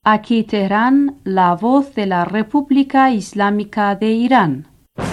Aquí Teherán, la voz de la República Islámica de Irán.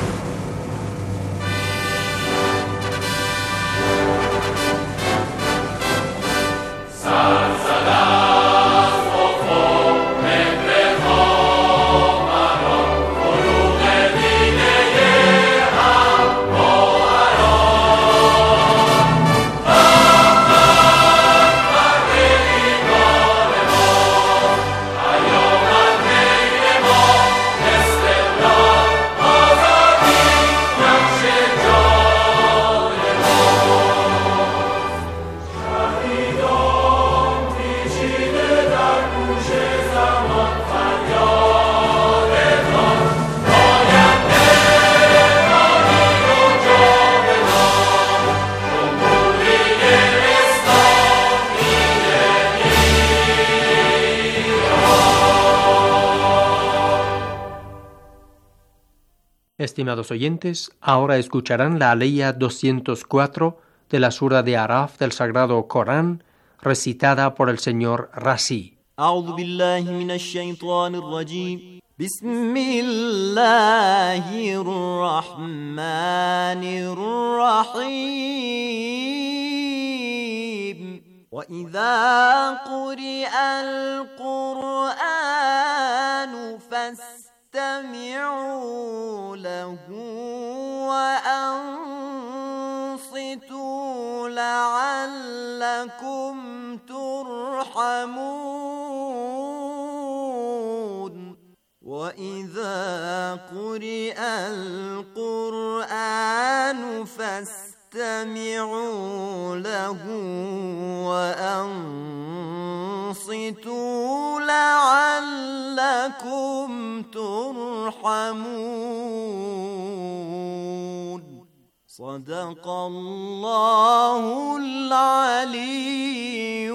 Estimados oyentes, ahora escucharán la aleya 204 de la sura de Araf del Sagrado Corán, recitada por el señor Razi. أعوذ بالله من الشيطان الرجيم بسم الله الرحمن الرحيم وإذا قرئ القرآن فاستمعوا له وأنصتوا لعلكم ترحمون وإذا قرئ القرآن فاستمعوا له وأنصتوا لعلكم ترحمون صدق الله العلي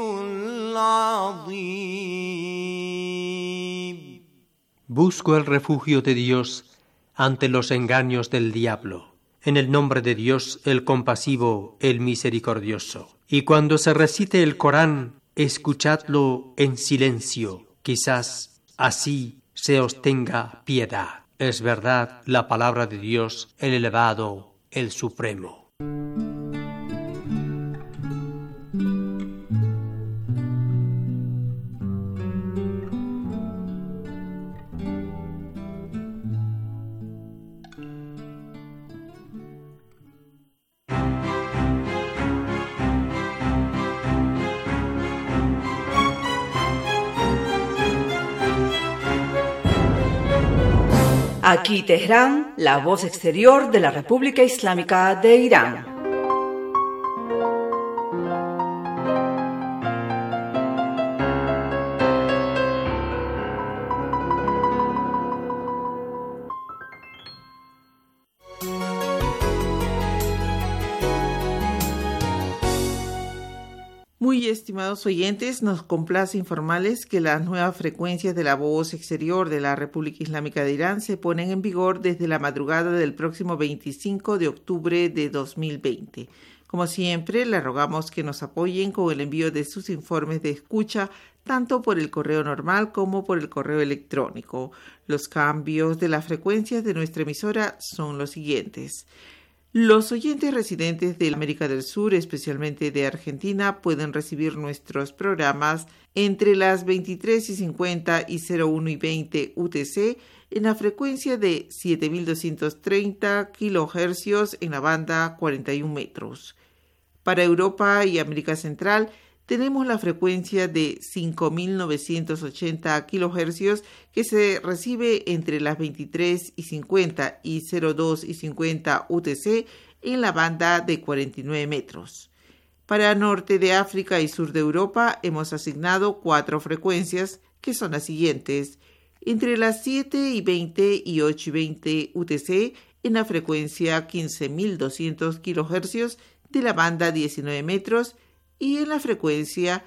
العظيم. Busco el refugio de Dios ante los engaños del diablo. En el nombre de Dios, el compasivo, el misericordioso. Y cuando se recite el Corán, escuchadlo en silencio. Quizás así se os tenga piedad. Es verdad la palabra de Dios, el elevado, el supremo. Aquí Teherán, la voz exterior de la República Islámica de Irán. Muy estimados oyentes, nos complace informarles que las nuevas frecuencias de la voz exterior de la República Islámica de Irán se ponen en vigor desde la madrugada del próximo 25 de octubre de 2020. Como siempre, les rogamos que nos apoyen con el envío de sus informes de escucha, tanto por el correo normal como por el correo electrónico. Los cambios de las frecuencias de nuestra emisora son los siguientes. Los oyentes residentes de América del Sur, especialmente de Argentina, pueden recibir nuestros programas entre las 23:50 y 01:20 UTC en la frecuencia de 7.230 kHz en la banda 41 metros. Para Europa y América Central, tenemos la frecuencia de 5.980 kHz que se recibe entre las 23:50 y 02:50 UTC en la banda de 49 metros. Para Norte de África y Sur de Europa hemos asignado 4 frecuencias que son las siguientes: entre las 7:20 y 8:20 UTC en la frecuencia 15.200 kHz de la banda 19 metros y en la frecuencia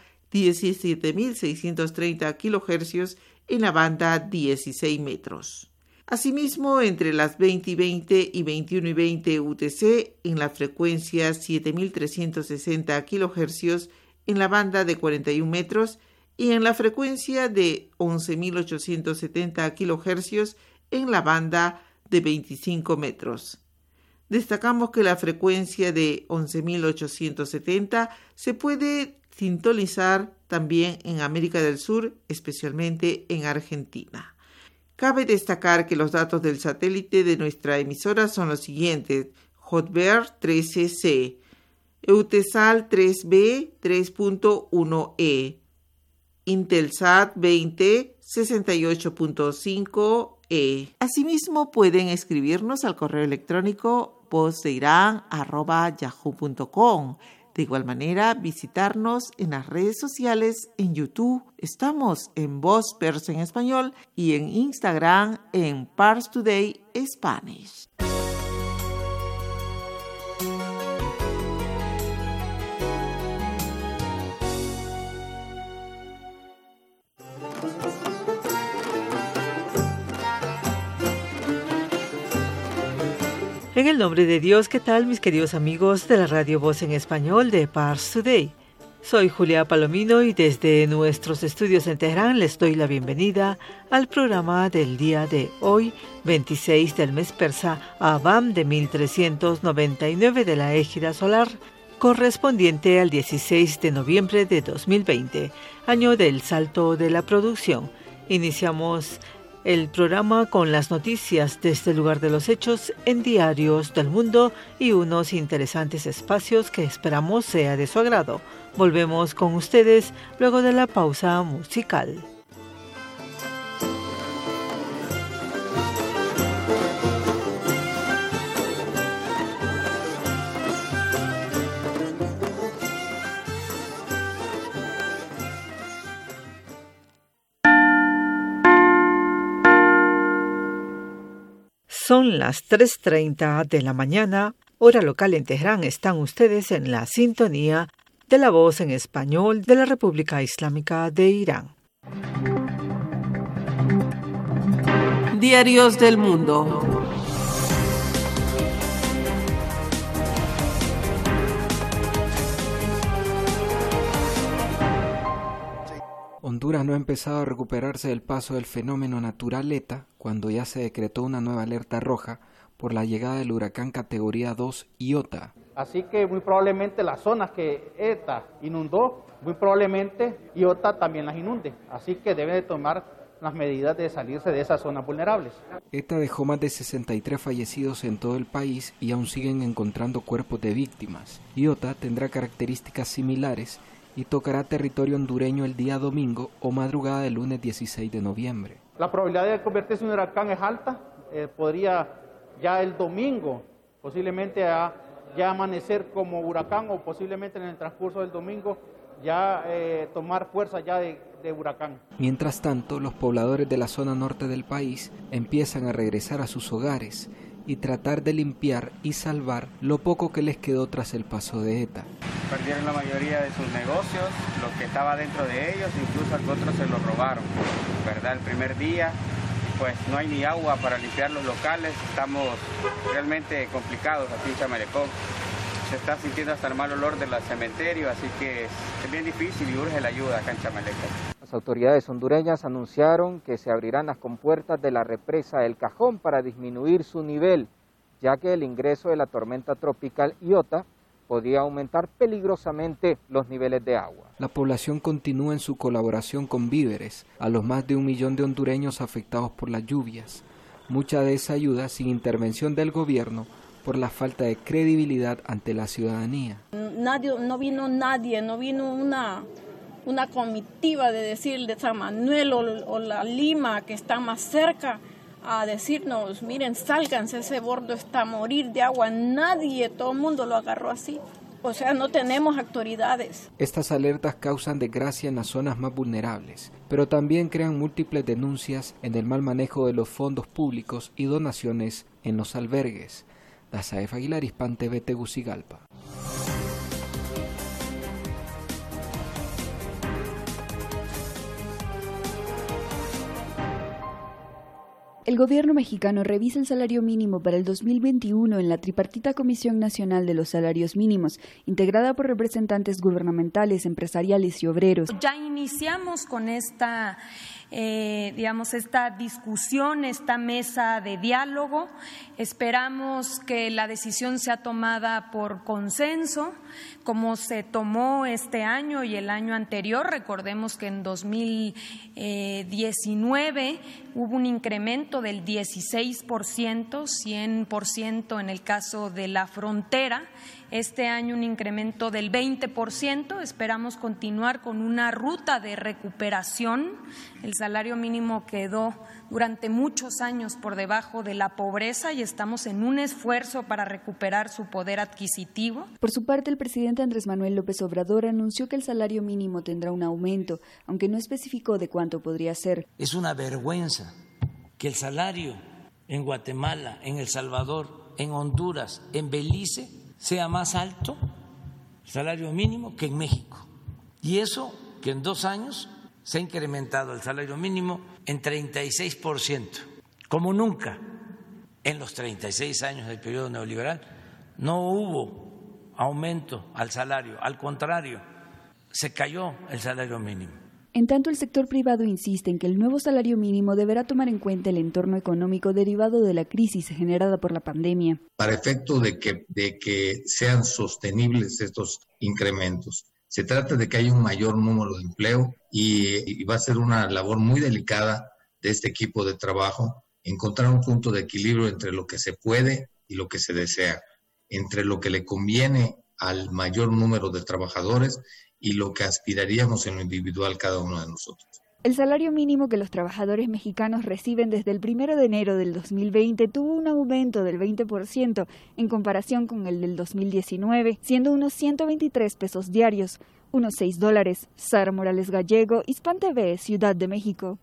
17.630 kHz en la banda 16 metros. Asimismo, entre las 20:20 y 21:20 UTC en la frecuencia 7.360 kHz en la banda de 41 metros y en la frecuencia de 11.870 kHz en la banda de 25 metros. Destacamos que la frecuencia de 11.870 se puede sintonizar también en América del Sur, especialmente en Argentina. Cabe destacar que los datos del satélite de nuestra emisora son los siguientes: Hotbird 13C, Eutelsat 3B 3.1E, Intelsat 20 68.5E. Asimismo, pueden escribirnos al correo electrónico vozdeiran@yahoo.com. De igual manera, visitarnos en las redes sociales, en YouTube. Estamos en Voz Persa en Español y en Instagram en Pars Today Spanish. En el nombre de Dios, ¿qué tal, mis queridos amigos de la Radio Voz en Español de Pars Today? Soy Julia Palomino y desde nuestros estudios en Teherán les doy la bienvenida al programa del día de hoy, 26 del mes persa Avam de 1399 de la égida solar, correspondiente al 16 de noviembre de 2020, año del salto de la producción. Iniciamos el programa con las noticias desde el lugar de los hechos en diarios del mundo y unos interesantes espacios que esperamos sea de su agrado. Volvemos con ustedes luego de la pausa musical. Son las 3:30 de la mañana, hora local en Teherán. Están ustedes en la sintonía de la Voz en Español de la República Islámica de Irán. Diarios del mundo. Honduras no ha empezado a recuperarse del paso del fenómeno natural ETA cuando ya se decretó una nueva alerta roja por la llegada del huracán categoría 2 Iota. Así que muy probablemente las zonas que ETA inundó, muy probablemente Iota también las inunde. Así que deben de tomar las medidas de salirse de esas zonas vulnerables. ETA dejó más de 63 fallecidos en todo el país y aún siguen encontrando cuerpos de víctimas. Iota tendrá características similares y tocará territorio hondureño el día domingo o madrugada del lunes 16 de noviembre. La probabilidad de convertirse en un huracán es alta. Podría ya el domingo posiblemente ya amanecer como huracán o posiblemente en el transcurso del domingo ya tomar fuerza ya de huracán. Mientras tanto, los pobladores de la zona norte del país empiezan a regresar a sus hogares y tratar de limpiar y salvar lo poco que les quedó tras el paso de ETA. Perdieron la mayoría de sus negocios, lo que estaba dentro de ellos, incluso a otros se los robaron, ¿verdad? El primer día, pues no hay ni agua para limpiar los locales, estamos realmente complicados aquí en Chamalecón. Se está sintiendo hasta el mal olor del cementerio, así que es bien difícil y urge la ayuda acá en Chamalecón. Las autoridades hondureñas anunciaron que se abrirán las compuertas de la represa El Cajón para disminuir su nivel, ya que el ingreso de la tormenta tropical Iota podía aumentar peligrosamente los niveles de agua. La población continúa en su colaboración con víveres a los más de 1 millón de hondureños afectados por las lluvias. Mucha de esa ayuda sin intervención del gobierno por la falta de credibilidad ante la ciudadanía. No vino una comitiva de decir de San Manuel o la Lima que está más cerca a decirnos, miren, sálganse, ese bordo está a morir de agua. Nadie, todo el mundo lo agarró así. O sea, no tenemos autoridades. Estas alertas causan desgracia en las zonas más vulnerables, pero también crean múltiples denuncias en el mal manejo de los fondos públicos y donaciones en los albergues. Dazaef Aguilar, Hispan TV, Tegucigalpa. El gobierno mexicano revisa el salario mínimo para el 2021 en la tripartita Comisión Nacional de los Salarios Mínimos, integrada por representantes gubernamentales, empresariales y obreros. Ya iniciamos con esta discusión, esta mesa de diálogo. Esperamos que la decisión sea tomada por consenso, como se tomó este año y el año anterior. Recordemos que en 2019 hubo un incremento del 16%, 100% en el caso de la frontera. Este año un incremento del 20%. Esperamos continuar con una ruta de recuperación. El salario mínimo quedó durante muchos años por debajo de la pobreza y estamos en un esfuerzo para recuperar su poder adquisitivo. Por su parte, el presidente Andrés Manuel López Obrador anunció que el salario mínimo tendrá un aumento, aunque no especificó de cuánto podría ser. Es una vergüenza que el salario en Guatemala, en El Salvador, en Honduras, en Belice sea más alto el salario mínimo que en México. Y eso que en 2 años se ha incrementado el salario mínimo en 36%, como nunca en los 36 años del periodo neoliberal. No hubo aumento al salario, al contrario, se cayó el salario mínimo. En tanto, el sector privado insiste en que el nuevo salario mínimo deberá tomar en cuenta el entorno económico derivado de la crisis generada por la pandemia. Para efecto de que sean sostenibles estos incrementos, se trata de que haya un mayor número de empleo y va a ser una labor muy delicada de este equipo de trabajo encontrar un punto de equilibrio entre lo que se puede y lo que se desea, entre lo que le conviene al mayor número de trabajadores y lo que aspiraríamos en lo individual cada uno de nosotros. El salario mínimo que los trabajadores mexicanos reciben desde el 1 de enero del 2020 tuvo un aumento del 20% en comparación con el del 2019, siendo unos 123 pesos diarios, unos $6. Sara Morales Gallego, Hispan TV, Ciudad de México.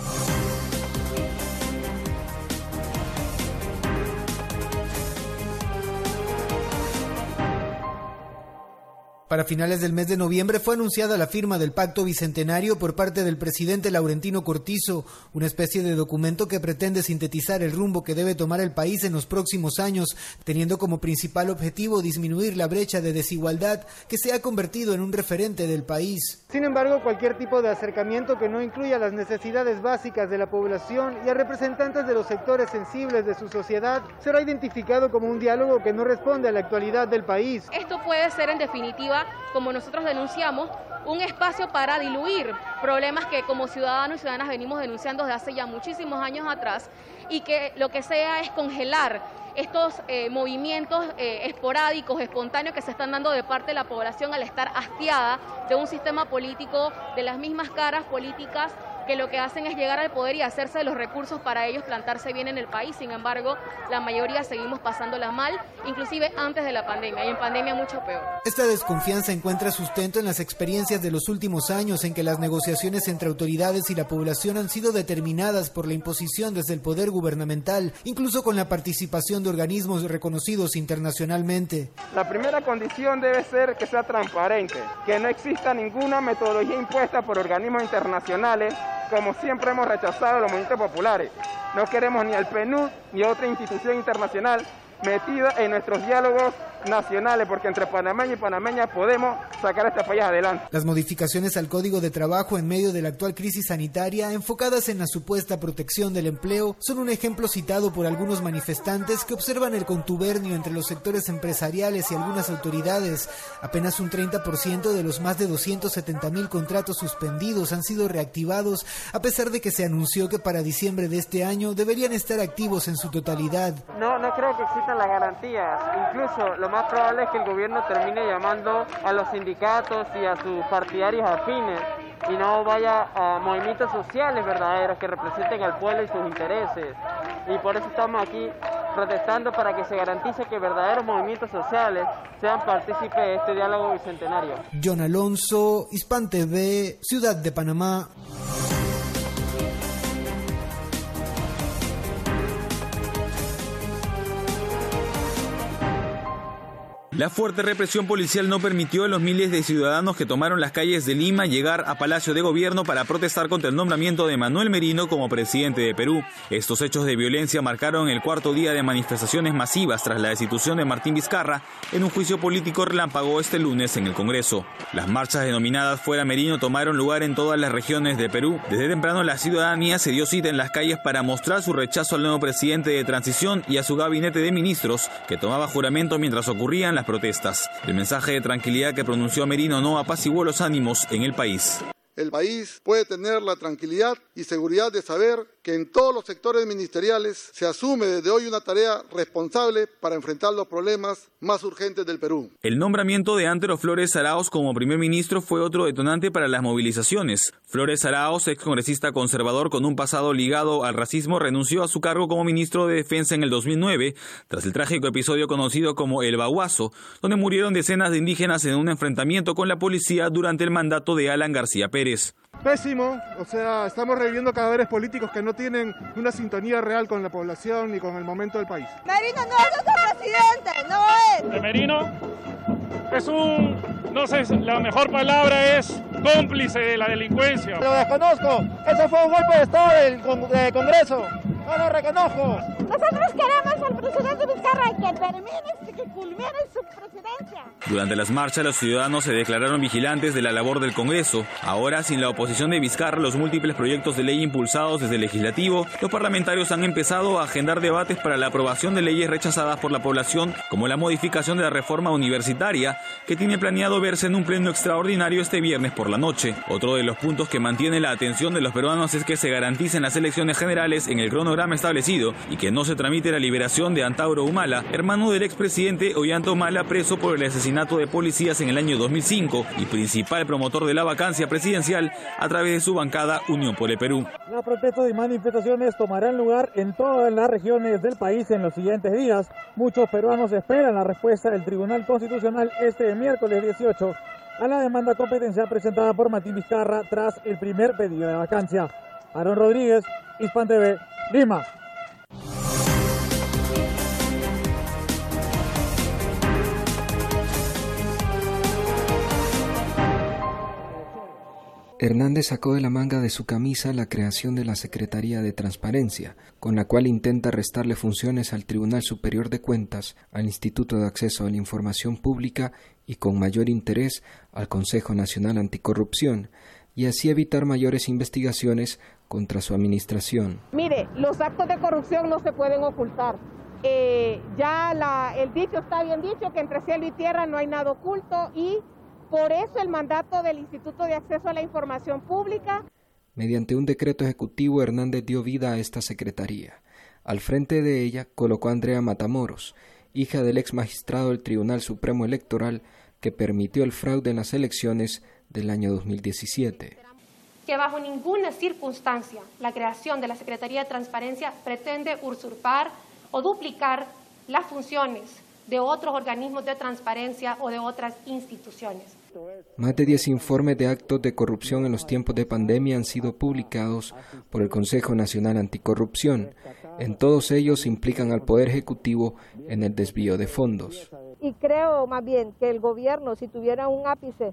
Para finales del mes de noviembre fue anunciada la firma del Pacto Bicentenario por parte del presidente Laurentino Cortizo, una especie de documento que pretende sintetizar el rumbo que debe tomar el país en los próximos años, teniendo como principal objetivo disminuir la brecha de desigualdad que se ha convertido en un referente del país. Sin embargo, cualquier tipo de acercamiento que no incluya las necesidades básicas de la población y a representantes de los sectores sensibles de su sociedad será identificado como un diálogo que no responde a la actualidad del país. Esto puede ser, en definitiva, como nosotros denunciamos, un espacio para diluir problemas que como ciudadanos y ciudadanas venimos denunciando desde hace ya muchísimos años atrás, y que lo que sea es congelar estos movimientos esporádicos, espontáneos que se están dando de parte de la población al estar hastiada de un sistema político, de las mismas caras políticas que lo que hacen es llegar al poder y hacerse de los recursos para ellos plantarse bien en el país. Sin embargo, la mayoría seguimos pasándola mal, inclusive antes de la pandemia, y en pandemia mucho peor. Esta desconfianza encuentra sustento en las experiencias de los últimos años en que las negociaciones entre autoridades y la población han sido determinadas por la imposición desde el poder gubernamental, incluso con la participación de organismos reconocidos internacionalmente. La primera condición debe ser que sea transparente, que no exista ninguna metodología impuesta por organismos internacionales, como siempre hemos rechazado los movimientos populares. No queremos ni al PNUD ni otra institución internacional metida en nuestros diálogos nacionales, porque entre panameños y panameñas podemos sacar este país adelante. Las modificaciones al Código de Trabajo en medio de la actual crisis sanitaria, enfocadas en la supuesta protección del empleo, son un ejemplo citado por algunos manifestantes que observan el contubernio entre los sectores empresariales y algunas autoridades. Apenas un 30% de los más de 270,000 contratos suspendidos han sido reactivados, a pesar de que se anunció que para diciembre de este año deberían estar activos en su totalidad. No creo que existan las garantías. Incluso lo más probable es que el gobierno termine llamando a los sindicatos y a sus partidarios afines y no vaya a movimientos sociales verdaderos que representen al pueblo y sus intereses. Y por eso estamos aquí protestando, para que se garantice que verdaderos movimientos sociales sean partícipes de este diálogo bicentenario. John Alonso, Hispan TV, Ciudad de Panamá. La fuerte represión policial no permitió a los miles de ciudadanos que tomaron las calles de Lima llegar a Palacio de Gobierno para protestar contra el nombramiento de Manuel Merino como presidente de Perú. Estos hechos de violencia marcaron el cuarto día de manifestaciones masivas tras la destitución de Martín Vizcarra en un juicio político relámpago este lunes en el Congreso. Las marchas denominadas Fuera Merino tomaron lugar en todas las regiones de Perú. Desde temprano la ciudadanía se dio cita en las calles para mostrar su rechazo al nuevo presidente de transición y a su gabinete de ministros, que tomaba juramento mientras ocurrían las protestas. El mensaje de tranquilidad que pronunció Merino no apaciguó los ánimos en el país. El país puede tener la tranquilidad y seguridad de saber que en todos los sectores ministeriales se asume desde hoy una tarea responsable para enfrentar los problemas más urgentes del Perú. El nombramiento de Antero Flores Arauz como primer ministro fue otro detonante para las movilizaciones. Flores Arauz, excongresista conservador con un pasado ligado al racismo, renunció a su cargo como ministro de Defensa en el 2009, tras el trágico episodio conocido como El Baguazo, donde murieron decenas de indígenas en un enfrentamiento con la policía durante el mandato de Alan García Pérez. Pésimo, o sea, estamos reviviendo cadáveres políticos que no tienen una sintonía real con la población ni con el momento del país. Merino no es nuestro presidente, no es. De Merino es no sé, la mejor palabra es cómplice de la delincuencia. Lo desconozco, eso fue un golpe de Estado del Congreso, no lo reconozco. Nosotros queremos al presidente Vizcarra que culmine su presidencia. Durante las marchas, los ciudadanos se declararon vigilantes de la labor del Congreso. Ahora, sin la oposición de Vizcarra, los múltiples proyectos de ley impulsados desde el Legislativo, los parlamentarios han empezado a agendar debates para la aprobación de leyes rechazadas por la población, como la modificación de la reforma universitaria, que tiene planeado verse en un pleno extraordinario este viernes por la noche. Otro de los puntos que mantiene la atención de los peruanos es que se garanticen las elecciones generales en el cronograma establecido y que no se tramite la liberación de Antauro Humala, hermano del expresidente Ollanta Humala, preso por el asesinato de policías en el año 2005 y principal promotor de la vacancia presidencial a través de su bancada Unión por el Perú. Las protestas y manifestaciones tomarán lugar en todas las regiones del país en los siguientes días. Muchos peruanos esperan la respuesta del Tribunal Constitucional este miércoles 18 a la demanda competencial presentada por Martín Vizcarra tras el primer pedido de vacancia. Aaron Rodríguez, Hispan TV, Lima. Hernández sacó de la manga de su camisa la creación de la Secretaría de Transparencia, con la cual intenta restarle funciones al Tribunal Superior de Cuentas, al Instituto de Acceso a la Información Pública y con mayor interés al Consejo Nacional Anticorrupción, y así evitar mayores investigaciones contra su administración. Mire, los actos de corrupción no se pueden ocultar. El dicho está bien dicho, que entre cielo y tierra no hay nada oculto, y por eso el mandato del Instituto de Acceso a la Información Pública. Mediante un decreto ejecutivo, Hernández dio vida a esta secretaría. Al frente de ella colocó a Andrea Matamoros, hija del ex magistrado del Tribunal Supremo Electoral que permitió el fraude en las elecciones del año 2017. Que bajo ninguna circunstancia la creación de la Secretaría de Transparencia pretende usurpar o duplicar las funciones de otros organismos de transparencia o de otras instituciones. Más de 10 informes de actos de corrupción en los tiempos de pandemia han sido publicados por el Consejo Nacional Anticorrupción. En todos ellos implican al Poder Ejecutivo en el desvío de fondos. Y creo más bien que el gobierno, si tuviera un ápice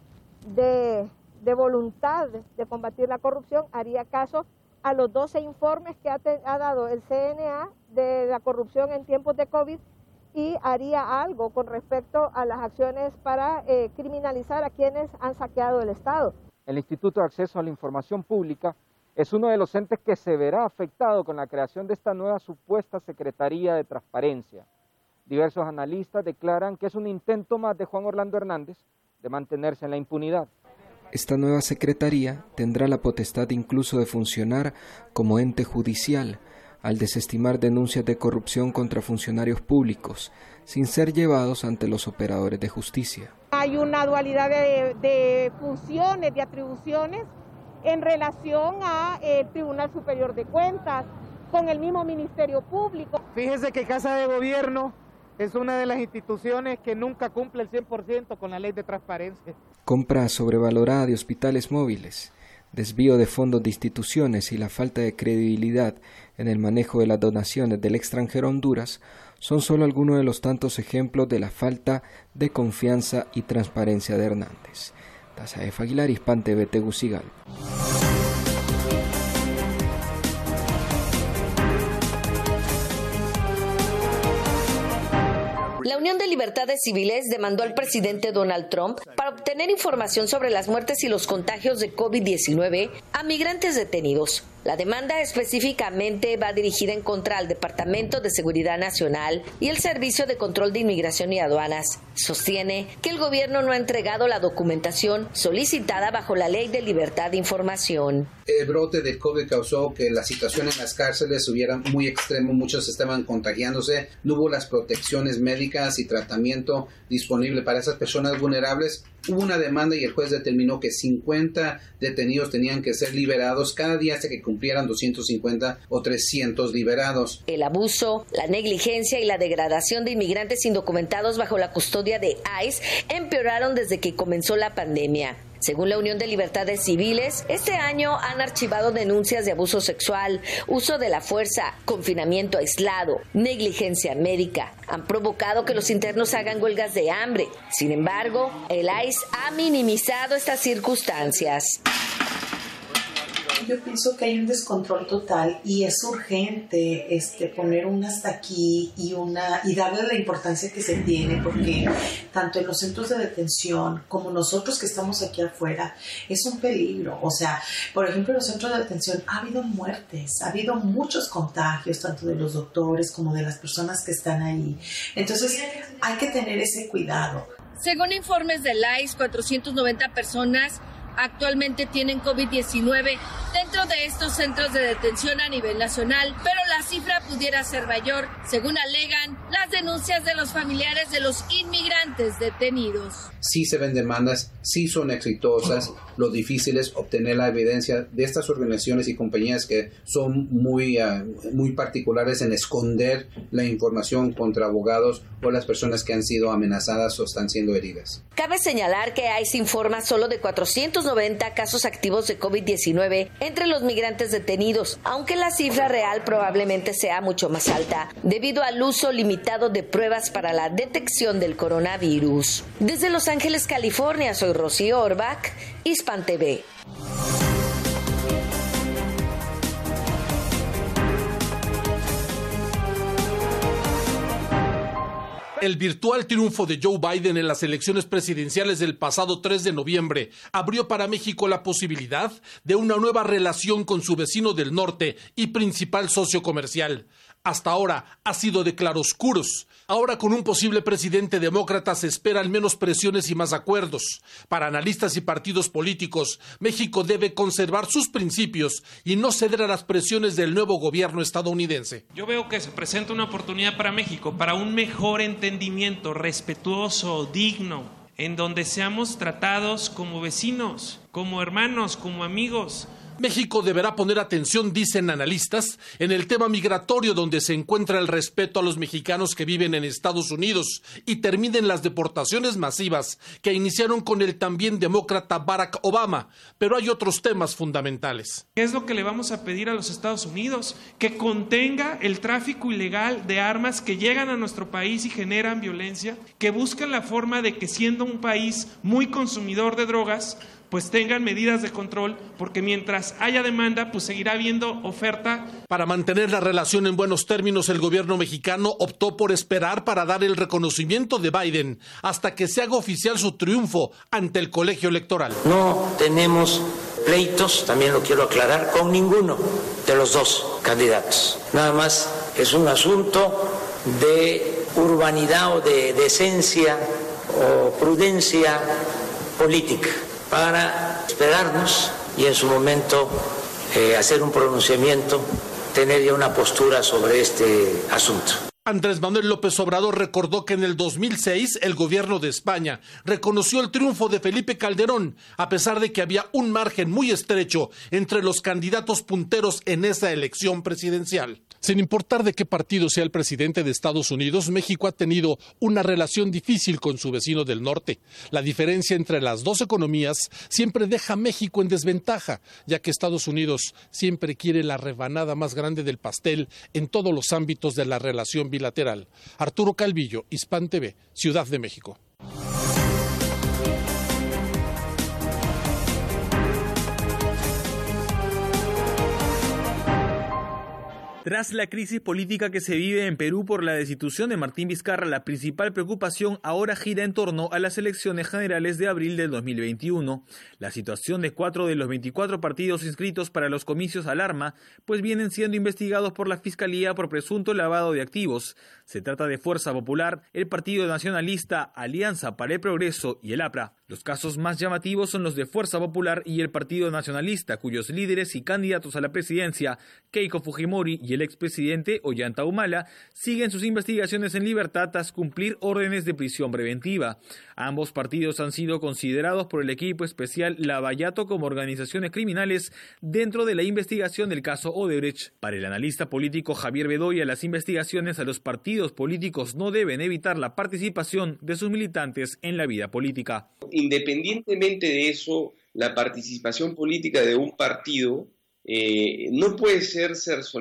de voluntad de combatir la corrupción, haría caso a los 12 informes que ha dado el CNA de la corrupción en tiempos de COVID, y haría algo con respecto a las acciones para criminalizar a quienes han saqueado el Estado. El Instituto de Acceso a la Información Pública es uno de los entes que se verá afectado con la creación de esta nueva supuesta Secretaría de Transparencia. Diversos analistas declaran que es un intento más de Juan Orlando Hernández de mantenerse en la impunidad. Esta nueva secretaría tendrá la potestad incluso de funcionar como ente judicial, al desestimar denuncias de corrupción contra funcionarios públicos, sin ser llevados ante los operadores de justicia. Hay una dualidad de funciones, de atribuciones en relación al Tribunal Superior de Cuentas, con el mismo Ministerio Público. Fíjese que Casa de Gobierno es una de las instituciones que nunca cumple el 100% con la ley de transparencia. Compra sobrevalorada de hospitales móviles, desvío de fondos de instituciones y la falta de credibilidad en el manejo de las donaciones del extranjero a Honduras son solo algunos de los tantos ejemplos de la falta de confianza y transparencia de Hernández. Tazaef Aguilar, Hispan TV, Tegucigalpa. La Unión de Libertades Civiles demandó al presidente Donald Trump para obtener información sobre las muertes y los contagios de COVID-19 a migrantes detenidos. La demanda específicamente va dirigida en contra del Departamento de Seguridad Nacional y el Servicio de Control de Inmigración y Aduanas. Sostiene que el gobierno no ha entregado la documentación solicitada bajo la Ley de Libertad de Información. El brote de COVID causó que la situación en las cárceles estuviera muy extremo, muchos estaban contagiándose, no hubo las protecciones médicas y tratamiento disponible para esas personas vulnerables. Hubo una demanda y el juez determinó que 50 detenidos tenían que ser liberados cada día hasta que cumplieran 250 o 300 liberados. El abuso, la negligencia y la degradación de inmigrantes indocumentados bajo la custodia de ICE empeoraron desde que comenzó la pandemia. Según la Unión de Libertades Civiles, este año han archivado denuncias de abuso sexual, uso de la fuerza, confinamiento aislado, negligencia médica. Han provocado que los internos hagan huelgas de hambre. Sin embargo, el ICE ha minimizado estas circunstancias. Yo pienso que hay un descontrol total y es urgente poner un hasta aquí y darle la importancia que se tiene, porque tanto en los centros de detención como nosotros que estamos aquí afuera es un peligro. O sea, por ejemplo, en los centros de detención ha habido muertes, ha habido muchos contagios, tanto de los doctores como de las personas que están ahí. Entonces hay que tener ese cuidado. Según informes del ICE, 490 personas actualmente tienen COVID-19 dentro de estos centros de detención a nivel nacional, pero la cifra pudiera ser mayor, según alegan las denuncias de los familiares de los inmigrantes detenidos. Sí se ven demandas, sí son exitosas. Lo difícil es obtener la evidencia de estas organizaciones y compañías que son muy particulares en esconder la información contra abogados o las personas que han sido amenazadas o están siendo heridas. Cabe señalar que ICE informa solo de 490 casos activos de COVID-19 entre los migrantes detenidos, aunque la cifra real probablemente sea mucho más alta, debido al uso limitado de pruebas para la detección del coronavirus. Desde Los Ángeles, California, soy Rocío Orbach, Hispan TV. El virtual triunfo de Joe Biden en las elecciones presidenciales del pasado 3 de noviembre abrió para México la posibilidad de una nueva relación con su vecino del norte y principal socio comercial. Hasta ahora ha sido de claroscuros. Ahora, con un posible presidente demócrata, se esperan menos presiones y más acuerdos. Para analistas y partidos políticos, México debe conservar sus principios y no ceder a las presiones del nuevo gobierno estadounidense. Yo veo que se presenta una oportunidad para México, para un mejor entendimiento respetuoso, digno, en donde seamos tratados como vecinos, como hermanos, como amigos. México deberá poner atención, dicen analistas, en el tema migratorio, donde se encuentra el respeto a los mexicanos que viven en Estados Unidos y terminen las deportaciones masivas que iniciaron con el también demócrata Barack Obama. Pero hay otros temas fundamentales. ¿Qué es lo que le vamos a pedir a los Estados Unidos? Que contenga el tráfico ilegal de armas que llegan a nuestro país y generan violencia, que busquen la forma de que, siendo un país muy consumidor de drogas, pues tengan medidas de control, porque mientras haya demanda, pues seguirá habiendo oferta. Para mantener la relación en buenos términos, el gobierno mexicano optó por esperar para dar el reconocimiento de Biden hasta que se haga oficial su triunfo ante el colegio electoral. No tenemos pleitos, también lo quiero aclarar, con ninguno de los dos candidatos. Nada más es un asunto de urbanidad o de decencia o prudencia política, para esperarnos y en su momento hacer un pronunciamiento, tener ya una postura sobre este asunto. Andrés Manuel López Obrador recordó que en el 2006 el gobierno de España reconoció el triunfo de Felipe Calderón, a pesar de que había un margen muy estrecho entre los candidatos punteros en esa elección presidencial. Sin importar de qué partido sea el presidente de Estados Unidos, México ha tenido una relación difícil con su vecino del norte. La diferencia entre las dos economías siempre deja a México en desventaja, ya que Estados Unidos siempre quiere la rebanada más grande del pastel en todos los ámbitos de la relación bilateral. Arturo Calvillo, Hispan TV, Ciudad de México. Tras la crisis política que se vive en Perú por la destitución de Martín Vizcarra, la principal preocupación ahora gira en torno a las elecciones generales de abril del 2021. La situación de 4 de los 24 partidos inscritos para los comicios alarma, pues vienen siendo investigados por la Fiscalía por presunto lavado de activos. Se trata de Fuerza Popular, el Partido Nacionalista, Alianza para el Progreso y el APRA. Los casos más llamativos son los de Fuerza Popular y el Partido Nacionalista, cuyos líderes y candidatos a la presidencia, Keiko Fujimori y el expresidente Ollanta Humala, siguen sus investigaciones en libertad tras cumplir órdenes de prisión preventiva. Ambos partidos han sido considerados por el equipo especial Lavallato como organizaciones criminales dentro de la investigación del caso Odebrecht. Para el analista político Javier Bedoya, las investigaciones a los partidos políticos no deben evitar la participación de sus militantes en la vida política. Independientemente de eso, la participación política de un partido no puede ser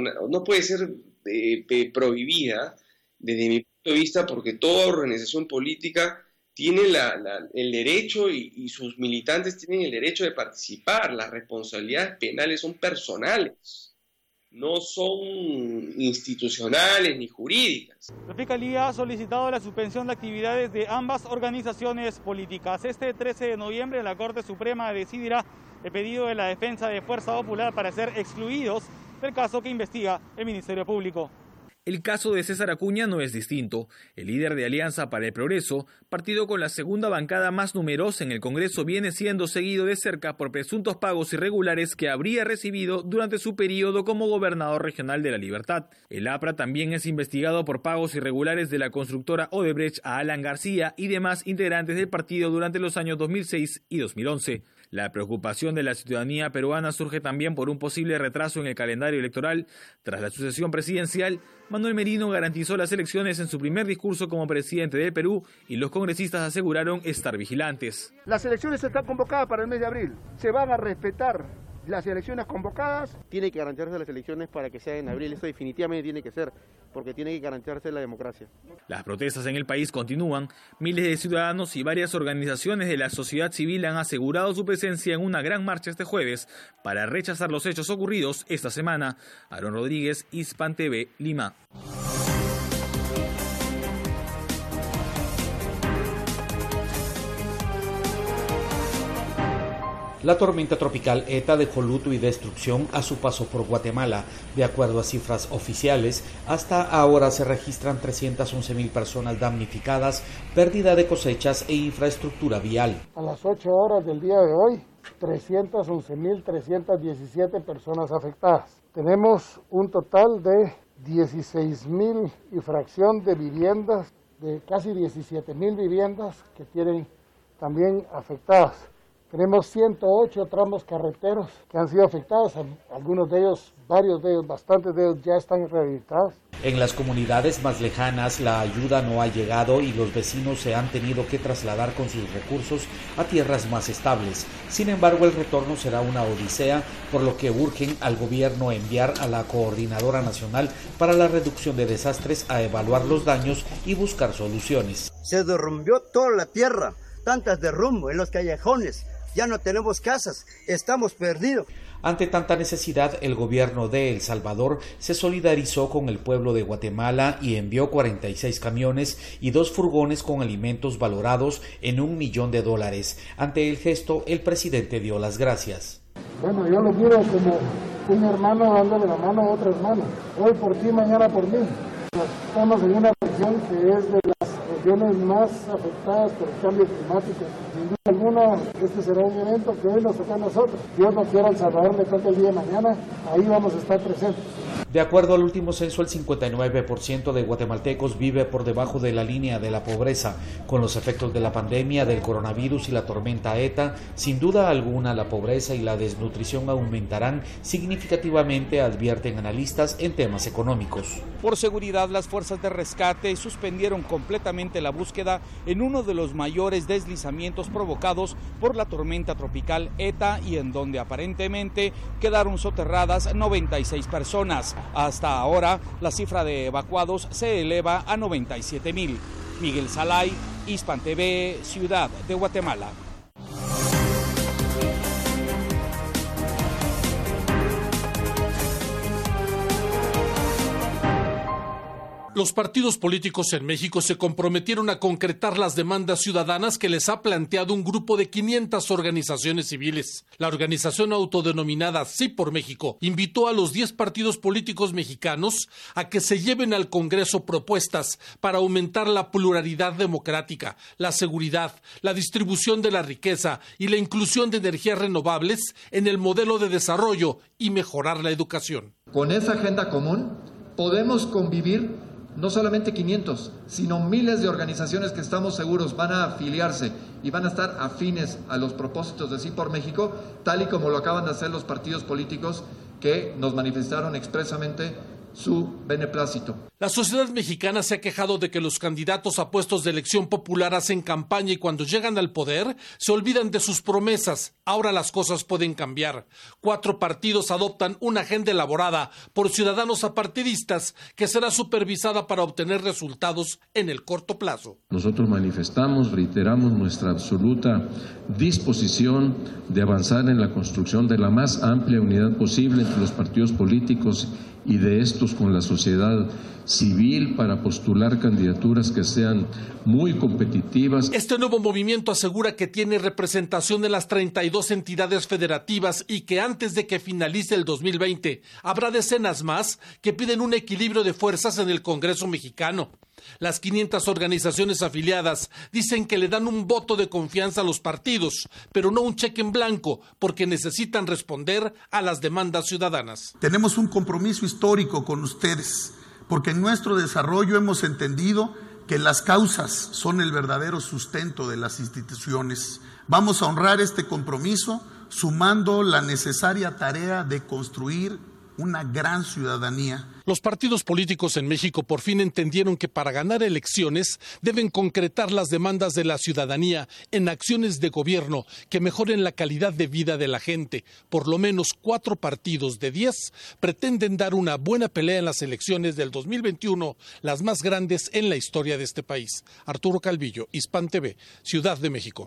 prohibida desde mi punto de vista, porque toda organización política tiene el derecho y sus militantes tienen el derecho de participar. Las responsabilidades penales son personales, no son institucionales ni jurídicas. La Fiscalía ha solicitado la suspensión de actividades de ambas organizaciones políticas. Este 13 de noviembre la Corte Suprema decidirá el pedido de la defensa de Fuerza Popular para ser excluidos del caso que investiga el Ministerio Público. El caso de César Acuña no es distinto. El líder de Alianza para el Progreso, partido con la segunda bancada más numerosa en el Congreso, viene siendo seguido de cerca por presuntos pagos irregulares que habría recibido durante su periodo como gobernador regional de La Libertad. El APRA también es investigado por pagos irregulares de la constructora Odebrecht a Alan García y demás integrantes del partido durante los años 2006 y 2011. La preocupación de la ciudadanía peruana surge también por un posible retraso en el calendario electoral. Tras la sucesión presidencial, Manuel Merino garantizó las elecciones en su primer discurso como presidente del Perú y los congresistas aseguraron estar vigilantes. Las elecciones están convocadas para el mes de abril. Se van a respetar las elecciones convocadas. Tiene que garantizarse las elecciones para que sean en abril. Eso definitivamente tiene que ser, porque tiene que garantizarse la democracia. Las protestas en el país continúan. Miles de ciudadanos y varias organizaciones de la sociedad civil han asegurado su presencia en una gran marcha este jueves para rechazar los hechos ocurridos esta semana. Aaron Rodríguez, Hispan TV, Lima. La tormenta tropical ETA dejó luto y destrucción a su paso por Guatemala. De acuerdo a cifras oficiales, hasta ahora se registran 311.000 personas damnificadas, pérdida de cosechas e infraestructura vial. A las 8 horas del día de hoy, 311.317 personas afectadas. Tenemos un total de 16.000 y fracción de viviendas, de casi 17.000 viviendas que tienen también afectadas. Tenemos 108 tramos carreteros que han sido afectados, algunos de ellos, varios de ellos, bastantes de ellos ya están rehabilitados. En las comunidades más lejanas la ayuda no ha llegado y los vecinos se han tenido que trasladar con sus recursos a tierras más estables. Sin embargo, el retorno será una odisea, por lo que urgen al gobierno enviar a la Coordinadora Nacional para la Reducción de Desastres a evaluar los daños y buscar soluciones. Se derrumbió toda la tierra, tantas derrumbos en los callejones. Ya no tenemos casas, estamos perdidos. Ante tanta necesidad, el gobierno de El Salvador se solidarizó con el pueblo de Guatemala y envió 46 camiones y 2 furgones con alimentos valorados en $1 millón. Ante el gesto, el presidente dio las gracias. Bueno, yo lo miro como un hermano dándole la mano a otro hermano. Hoy por ti, mañana por mí. Estamos en una región que es de las regiones más afectadas por el cambio climático. Sin duda alguna, este será un evento que hoy nos toca a nosotros. Dios no quiera, El Salvador le toca el día de mañana, ahí vamos a estar presentes. De acuerdo al último censo, el 59% de guatemaltecos vive por debajo de la línea de la pobreza. Con los efectos de la pandemia, del coronavirus y la tormenta ETA, sin duda alguna la pobreza y la desnutrición aumentarán significativamente, advierten analistas en temas económicos. Por seguridad, las fuerzas de rescate suspendieron completamente la búsqueda en uno de los mayores deslizamientos provocados por la tormenta tropical ETA y en donde aparentemente quedaron soterradas 96 personas. Hasta ahora, la cifra de evacuados se eleva a 97,000. Miguel Salay, Hispan TV, Ciudad de Guatemala. Los partidos políticos en México se comprometieron a concretar las demandas ciudadanas que les ha planteado un grupo de 500 organizaciones civiles. La organización autodenominada Sí por México invitó a los 10 partidos políticos mexicanos a que se lleven al Congreso propuestas para aumentar la pluralidad democrática, la seguridad, la distribución de la riqueza y la inclusión de energías renovables en el modelo de desarrollo y mejorar la educación. Con esa agenda común podemos convivir. No solamente 500, sino miles de organizaciones que estamos seguros van a afiliarse y van a estar afines a los propósitos de Sí por México, tal y como lo acaban de hacer los partidos políticos que nos manifestaron expresamente su beneplácito. La sociedad mexicana se ha quejado de que los candidatos a puestos de elección popular hacen campaña y cuando llegan al poder se olvidan de sus promesas. Ahora las cosas pueden cambiar. 4 partidos adoptan una agenda elaborada por ciudadanos apartidistas que será supervisada para obtener resultados en el corto plazo. Nosotros manifestamos, reiteramos nuestra absoluta disposición de avanzar en la construcción de la más amplia unidad posible entre los partidos políticos y de estos con la sociedad civil para postular candidaturas que sean muy competitivas. Este nuevo movimiento asegura que tiene representación en las 32 entidades federativas y que antes de que finalice el 2020 habrá decenas más que piden un equilibrio de fuerzas en el Congreso mexicano. Las 500 organizaciones afiliadas dicen que le dan un voto de confianza a los partidos, pero no un cheque en blanco, porque necesitan responder a las demandas ciudadanas. Tenemos un compromiso histórico con ustedes, porque en nuestro desarrollo hemos entendido que las causas son el verdadero sustento de las instituciones. Vamos a honrar este compromiso sumando la necesaria tarea de construir una gran ciudadanía. Los partidos políticos en México por fin entendieron que para ganar elecciones deben concretar las demandas de la ciudadanía en acciones de gobierno que mejoren la calidad de vida de la gente. Por lo menos 4 partidos de 10 pretenden dar una buena pelea en las elecciones del 2021, las más grandes en la historia de este país. Arturo Calvillo, Hispan TV, Ciudad de México.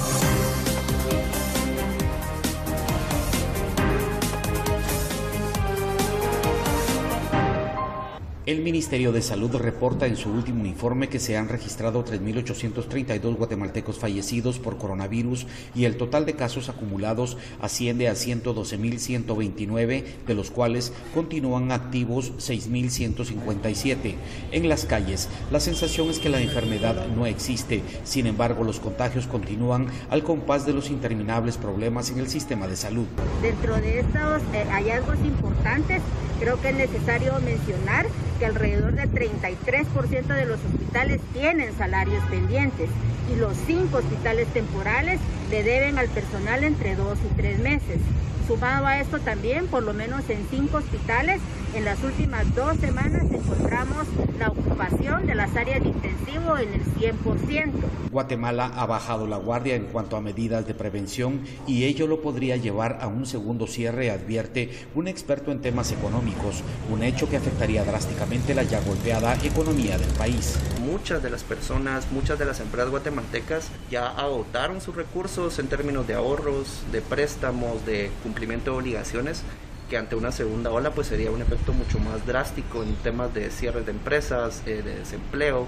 El Ministerio de Salud reporta en su último informe que se han registrado 3.832 guatemaltecos fallecidos por coronavirus y el total de casos acumulados asciende a 112.129, de los cuales continúan activos 6.157. En las calles, la sensación es que la enfermedad no existe, sin embargo los contagios continúan al compás de los interminables problemas en el sistema de salud. Dentro de estos hallazgos importantes, creo que es necesario mencionar que alrededor del 33% de los hospitales tienen salarios pendientes y los 5 hospitales temporales le deben al personal entre 2 y 3 meses. Sumado a esto también, por lo menos en 5 hospitales, en las últimas 2 semanas encontramos la ocupación de las áreas de intensivo en el 100%. Guatemala ha bajado la guardia en cuanto a medidas de prevención y ello lo podría llevar a un segundo cierre, advierte un experto en temas económicos, un hecho que afectaría drásticamente la ya golpeada economía del país. Muchas de las personas, muchas de las empresas guatemaltecas ya agotaron sus recursos en términos de ahorros, de préstamos, de cumplimiento de obligaciones, que ante una segunda ola pues sería un efecto mucho más drástico en temas de cierres de empresas, de desempleo.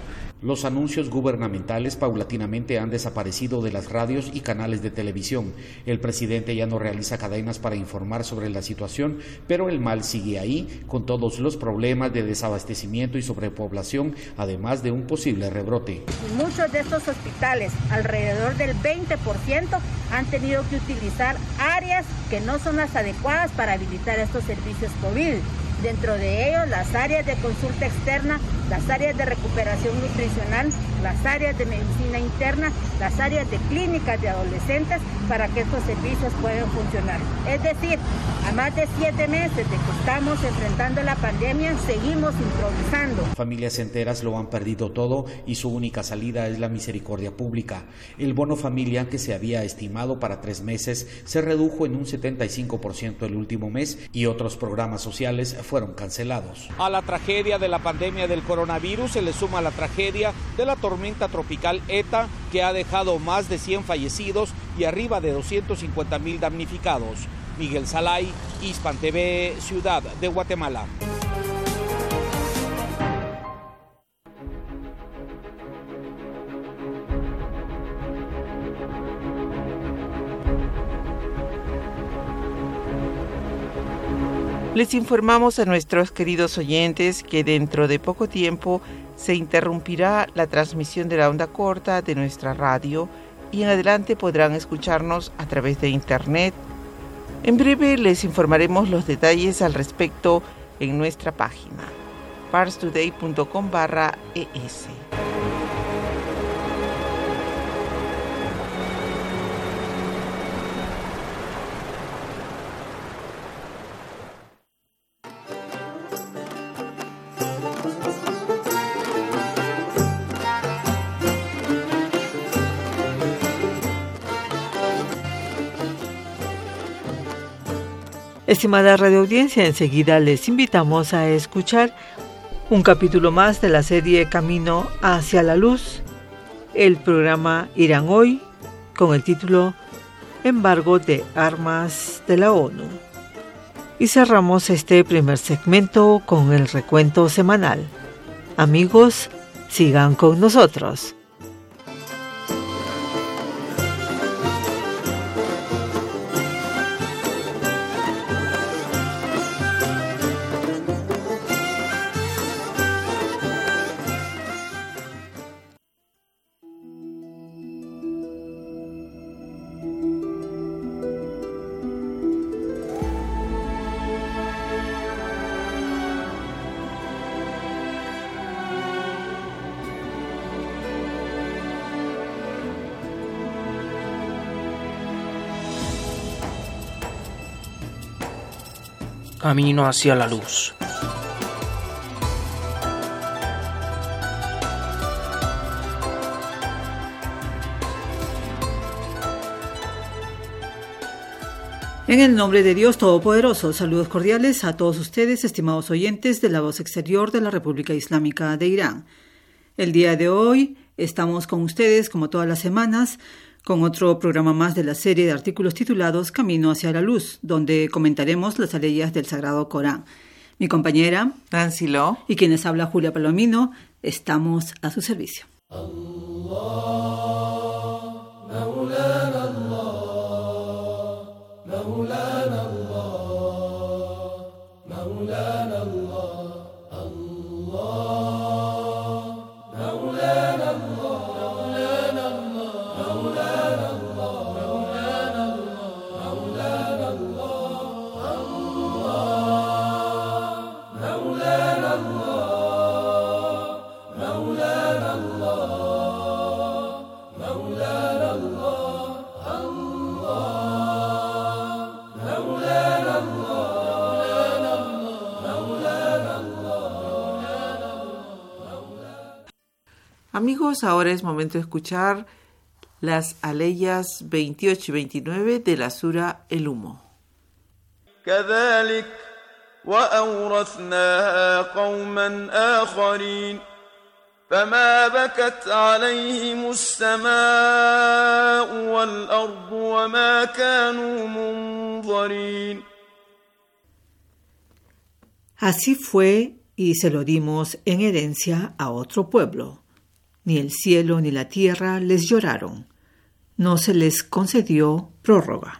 Los anuncios gubernamentales paulatinamente han desaparecido de las radios y canales de televisión. El presidente ya no realiza cadenas para informar sobre la situación, pero el mal sigue ahí, con todos los problemas de desabastecimiento y sobrepoblación, además de un posible rebrote. Muchos de estos hospitales, alrededor del 20%, han tenido que utilizar áreas que no son las adecuadas para habilitar estos servicios COVID. Dentro de ellos, las áreas de consulta externa, las áreas de recuperación nutricional, las áreas de medicina interna, las áreas de clínicas de adolescentes, para que estos servicios puedan funcionar. Es decir, a más de 7 meses de que estamos enfrentando la pandemia, seguimos improvisando. Familias enteras lo han perdido todo y su única salida es la misericordia pública. El bono familia, que se había estimado para 3 meses, se redujo en un 75% el último mes y otros programas sociales fueron cancelados. A la tragedia de la pandemia del coronavirus se le suma la tragedia de la tormenta tropical ETA, que ha dejado más de 100 fallecidos y arriba de 250,000 damnificados. Miguel Salay, Hispan TV, Ciudad de Guatemala. Les informamos a nuestros queridos oyentes que dentro de poco tiempo se interrumpirá la transmisión de la onda corta de nuestra radio y en adelante podrán escucharnos a través de internet. En breve les informaremos los detalles al respecto en nuestra página parstoday.com/es. Estimada radioaudiencia, enseguida les invitamos a escuchar un capítulo más de la serie Camino hacia la Luz, el programa Irán Hoy, con el título Embargo de Armas de la ONU. Y cerramos este primer segmento con el recuento semanal. Amigos, sigan con nosotros. Camino hacia la luz. En el nombre de Dios Todopoderoso, saludos cordiales a todos ustedes, estimados oyentes de la voz exterior de la República Islámica de Irán. El día de hoy estamos con ustedes, como todas las semanas, con otro programa más de la serie de artículos titulados Camino hacia la Luz, donde comentaremos las aleyas del Sagrado Corán. Mi compañera Nancy Lo y quienes habla Julia Palomino, estamos a su servicio. Amigos, ahora es momento de escuchar las aleyas 28 y 29 de la sura El Humo. كذلك وأورثناها قوما آخرين فما بكت عليهم السماء والأرض وما كانوا منظرين. Así fue y se lo dimos en herencia a otro pueblo. Ni el cielo ni la tierra les lloraron. No se les concedió prórroga.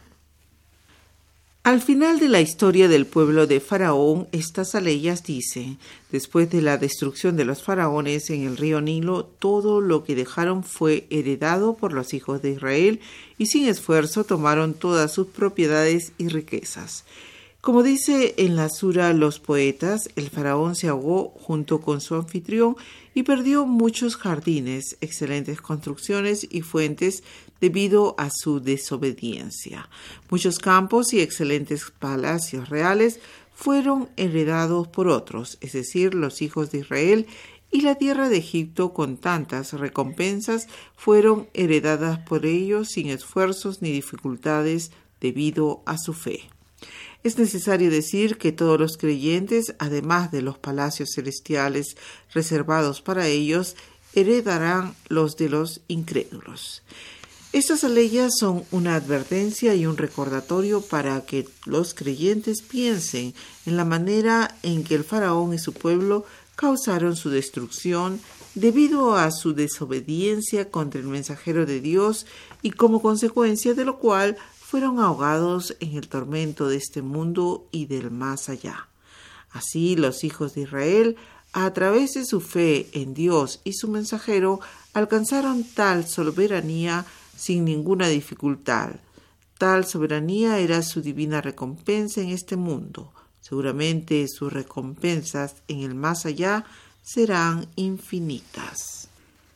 Al final de la historia del pueblo de Faraón, estas aleyas dicen: después de la destrucción de los faraones en el río Nilo, todo lo que dejaron fue heredado por los hijos de Israel y sin esfuerzo tomaron todas sus propiedades y riquezas. Como dice en la sura Los Poetas, el faraón se ahogó junto con su anfitrión y perdió muchos jardines, excelentes construcciones y fuentes debido a su desobediencia. Muchos campos y excelentes palacios reales fueron heredados por otros, es decir, los hijos de Israel, y la tierra de Egipto con tantas recompensas fueron heredadas por ellos sin esfuerzos ni dificultades debido a su fe. Es necesario decir que todos los creyentes, además de los palacios celestiales reservados para ellos, heredarán los de los incrédulos. Estas aleyas son una advertencia y un recordatorio para que los creyentes piensen en la manera en que el faraón y su pueblo causaron su destrucción debido a su desobediencia contra el mensajero de Dios y como consecuencia de lo cual fueron ahogados en el tormento de este mundo y del más allá. Así los hijos de Israel, a través de su fe en Dios y su mensajero, alcanzaron tal soberanía sin ninguna dificultad. Tal soberanía era su divina recompensa en este mundo. Seguramente sus recompensas en el más allá serán infinitas.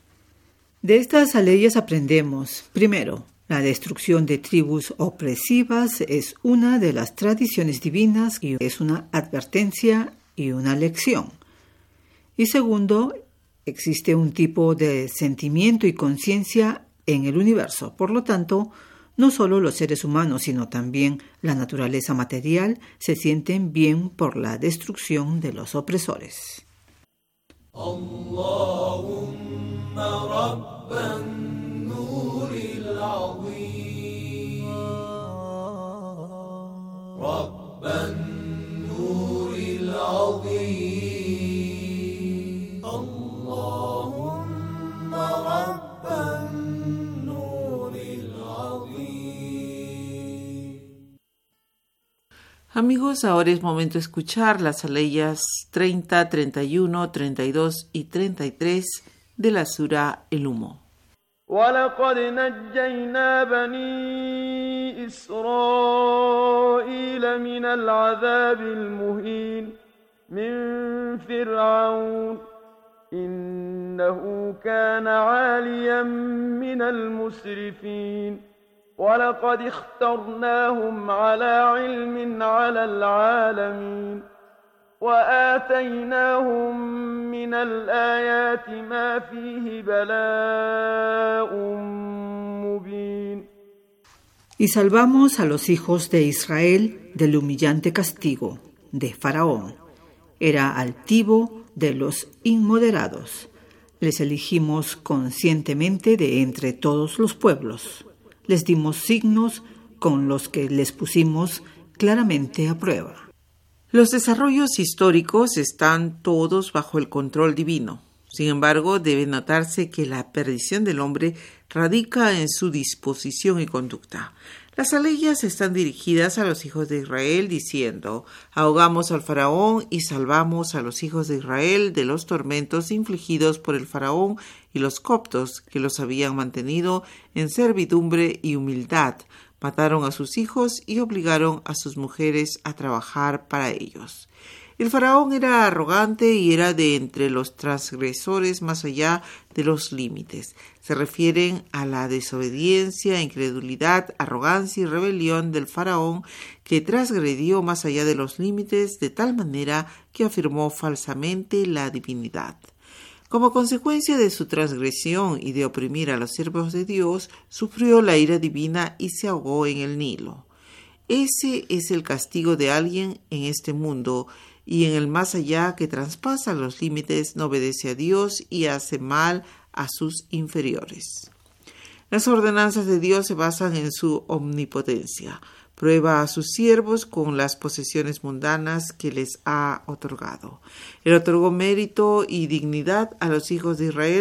De estas aleyas aprendemos, primero, la destrucción de tribus opresivas es una de las tradiciones divinas y es una advertencia y una lección. Y segundo, existe un tipo de sentimiento y conciencia en el universo. Por lo tanto, no solo los seres humanos, sino también la naturaleza material se sienten bien por la destrucción de los opresores. Amigos, ahora es momento de escuchar las aleyas 30, 31, 32 y 33 de la sura El Humo. ولقد نجينا بني إسرائيل من العذاب المهين من فرعون إنه كان عاليا من المسرفين ولقد اخترناهم على علم على العالمين وآتيناهم من الآيات ما فيه بلاء مبين. Y salvamos a los hijos de Israel del humillante castigo de Faraón. Era altivo de los inmoderados. Les elegimos conscientemente de entre todos los pueblos. Les dimos signos con los que les pusimos claramente a prueba. Los desarrollos históricos están todos bajo el control divino. Sin embargo, debe notarse que la perdición del hombre radica en su disposición y conducta. Las aleyas están dirigidas a los hijos de Israel diciendo: ahogamos al faraón y salvamos a los hijos de Israel de los tormentos infligidos por el faraón y los coptos que los habían mantenido en servidumbre y humildad. Mataron a sus hijos y obligaron a sus mujeres a trabajar para ellos. El faraón era arrogante y era de entre los transgresores más allá de los límites. Se refieren a la desobediencia, incredulidad, arrogancia y rebelión del faraón que transgredió más allá de los límites de tal manera que afirmó falsamente la divinidad. Como consecuencia de su transgresión y de oprimir a los siervos de Dios, sufrió la ira divina y se ahogó en el Nilo. Ese es el castigo de alguien en este mundo y en el más allá que traspasa los límites, no obedece a Dios y hace mal a sus inferiores. Las ordenanzas de Dios se basan en su omnipotencia. Prueba a sus siervos con las posesiones mundanas que les ha otorgado. Él otorgó mérito y dignidad a los hijos de Israel,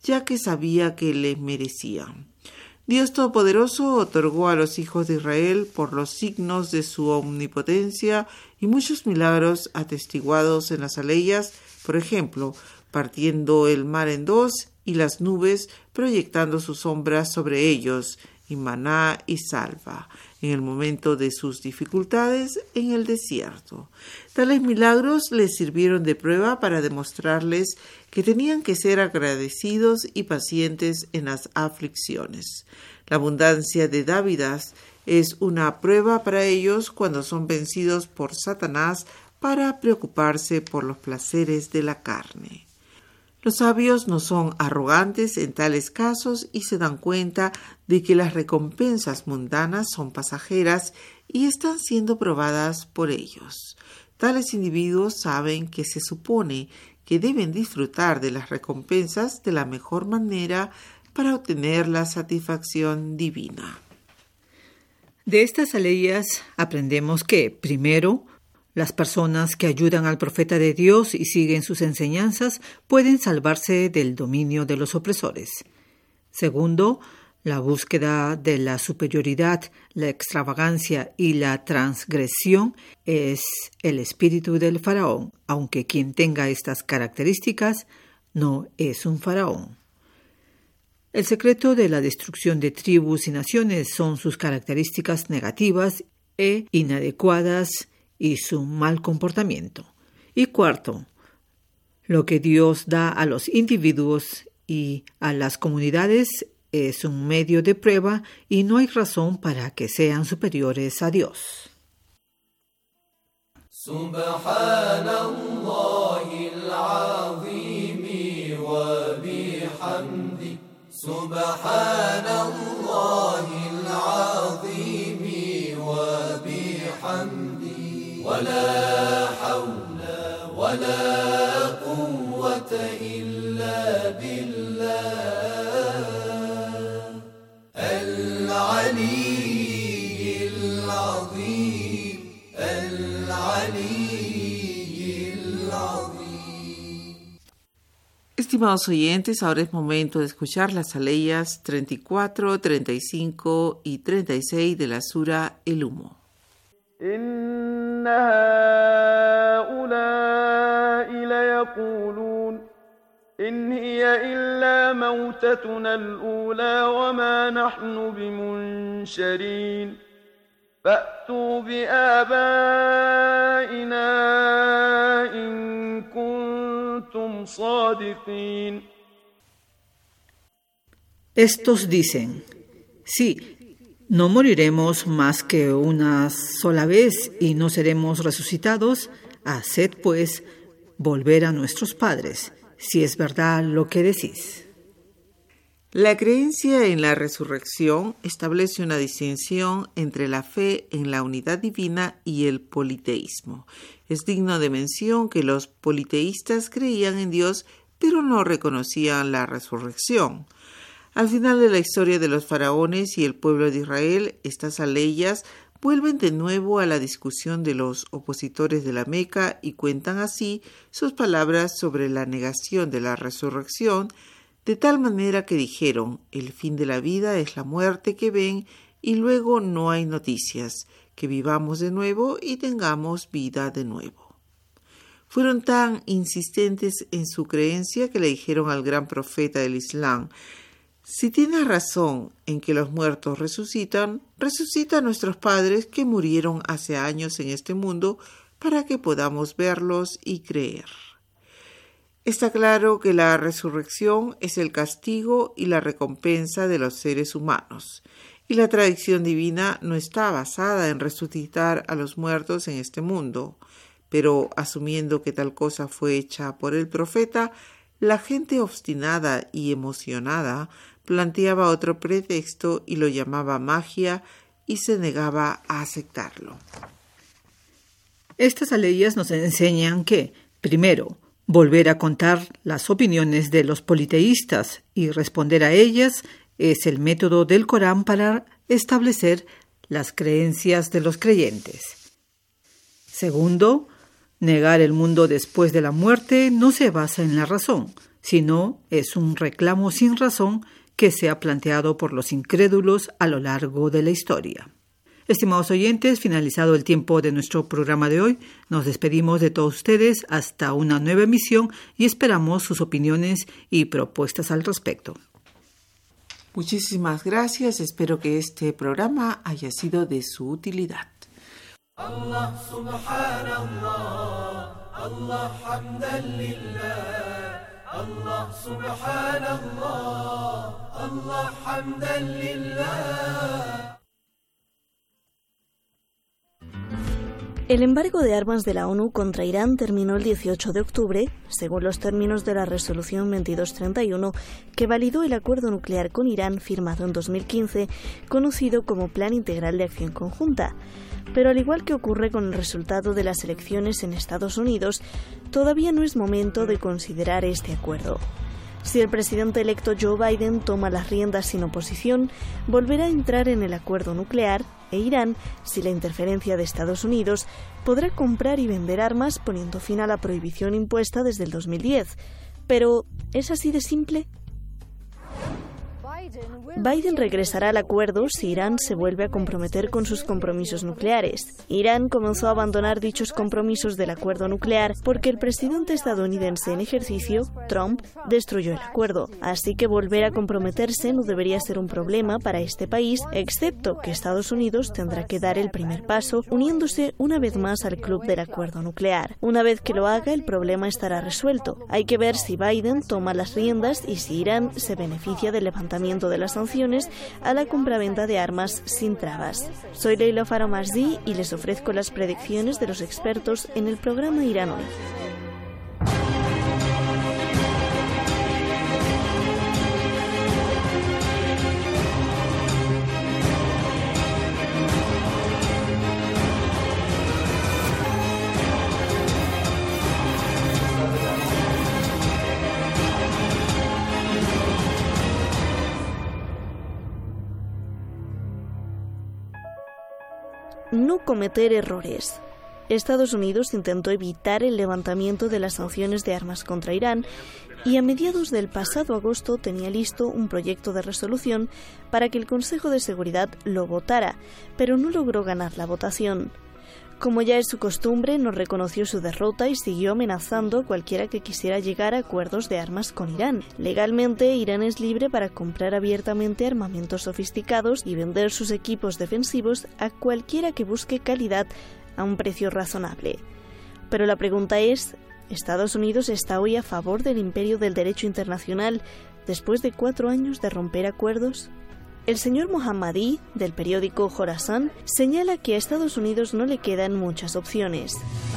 ya que sabía que le merecían. Dios Todopoderoso otorgó a los hijos de Israel por los signos de su omnipotencia y muchos milagros atestiguados en las aleyas, por ejemplo, partiendo el mar en dos y las nubes proyectando sus sombras sobre ellos, y maná y salva, en el momento de sus dificultades en el desierto. Tales milagros les sirvieron de prueba para demostrarles que tenían que ser agradecidos y pacientes en las aflicciones. La abundancia de dávidas es una prueba para ellos cuando son vencidos por Satanás para preocuparse por los placeres de la carne. Los sabios no son arrogantes en tales casos y se dan cuenta de que las recompensas mundanas son pasajeras y están siendo probadas por ellos. Tales individuos saben que se supone que deben disfrutar de las recompensas de la mejor manera para obtener la satisfacción divina. De estas aleyas aprendemos que, primero, las personas que ayudan al profeta de Dios y siguen sus enseñanzas pueden salvarse del dominio de los opresores. Segundo, la búsqueda de la superioridad, la extravagancia y la transgresión es el espíritu del faraón, aunque quien tenga estas características no es un faraón. El secreto de la destrucción de tribus y naciones son sus características negativas e inadecuadas y su mal comportamiento. Y cuarto, lo que Dios da a los individuos y a las comunidades es un medio de prueba y no hay razón para que sean superiores a Dios. Subhanallahi al-azim wa bihamdi Subhanallahi al-azim wa bihamdi ولا حول ولا قوة إلا بالله العلي العظيم العلي العظيم. Estimados oyentes, ahora es momento de escuchar las aleyas 34, 35 y 36 de la sura El Humo. إن هؤلاء ليقولون إن هي إلا موتتنا الأولى وما نحن بمنشرين فأتوا بآبائنا إن كنتم صادقين. Estos dicen, sí, no moriremos más que una sola vez y no seremos resucitados. Haced, pues, volver a nuestros padres, si es verdad lo que decís. La creencia en la resurrección establece una distinción entre la fe en la unidad divina y el politeísmo. Es digno de mención que los politeístas creían en Dios, pero no reconocían la resurrección. Al final de la historia de los faraones y el pueblo de Israel, estas aleyas vuelven de nuevo a la discusión de los opositores de la Meca y cuentan así sus palabras sobre la negación de la resurrección, de tal manera que dijeron: el fin de la vida es la muerte que ven y luego no hay noticias, que vivamos de nuevo y tengamos vida de nuevo. Fueron tan insistentes en su creencia que le dijeron al gran profeta del Islam: si tienes razón en que los muertos resucitan, resucita a nuestros padres que murieron hace años en este mundo para que podamos verlos y creer. Está claro que la resurrección es el castigo y la recompensa de los seres humanos, y la tradición divina no está basada en resucitar a los muertos en este mundo, pero asumiendo que tal cosa fue hecha por el profeta, la gente obstinada y emocionada planteaba otro pretexto y lo llamaba magia y se negaba a aceptarlo. Estas aleyas nos enseñan que, primero, volver a contar las opiniones de los politeístas y responder a ellas es el método del Corán para establecer las creencias de los creyentes. Segundo, negar el mundo después de la muerte no se basa en la razón, sino es un reclamo sin razón que se ha planteado por los incrédulos a lo largo de la historia. Estimados oyentes, finalizado el tiempo de nuestro programa de hoy, nos despedimos de todos ustedes hasta una nueva emisión y esperamos sus opiniones y propuestas al respecto. Muchísimas gracias. Espero que este programa haya sido de su utilidad. Allah subhanallah, Allah hamdan lillah, Allah subhanallah, Allah hamdan lillah. El embargo de armas de la ONU contra Irán terminó el 18 de octubre, según los términos de la Resolución 2231, que validó el acuerdo nuclear con Irán firmado en 2015, conocido como Plan Integral de Acción Conjunta. Pero al igual que ocurre con el resultado de las elecciones en Estados Unidos, todavía no es momento de considerar este acuerdo. Si el presidente electo Joe Biden toma las riendas sin oposición, volverá a entrar en el acuerdo nuclear e Irán, si la interferencia de Estados Unidos, podrá comprar y vender armas poniendo fin a la prohibición impuesta desde el 2010. Pero, ¿es así de simple? Biden regresará al acuerdo si Irán se vuelve a comprometer con sus compromisos nucleares. Irán comenzó a abandonar dichos compromisos del acuerdo nuclear porque el presidente estadounidense en ejercicio, Trump, destruyó el acuerdo. Así que volver a comprometerse no debería ser un problema para este país, excepto que Estados Unidos tendrá que dar el primer paso, uniéndose una vez más al club del acuerdo nuclear. Una vez que lo haga, el problema estará resuelto. Hay que ver si Biden toma las riendas y si Irán se beneficia del levantamiento de las sanciones a la compraventa de armas sin trabas. Soy Leila Faramazdi y les ofrezco las predicciones de los expertos en el programa Irán Hoy. No cometer errores. Estados Unidos intentó evitar el levantamiento de las sanciones de armas contra Irán y a mediados del pasado agosto tenía listo un proyecto de resolución para que el Consejo de Seguridad lo votara, pero no logró ganar la votación. Como ya es su costumbre, no reconoció su derrota y siguió amenazando a cualquiera que quisiera llegar a acuerdos de armas con Irán. Legalmente, Irán es libre para comprar abiertamente armamentos sofisticados y vender sus equipos defensivos a cualquiera que busque calidad a un precio razonable. Pero la pregunta es, ¿Estados Unidos está hoy a favor del imperio del derecho internacional después de 4 años de romper acuerdos? El señor Mohammadi, del periódico Khorasan, señala que a Estados Unidos no le quedan muchas opciones.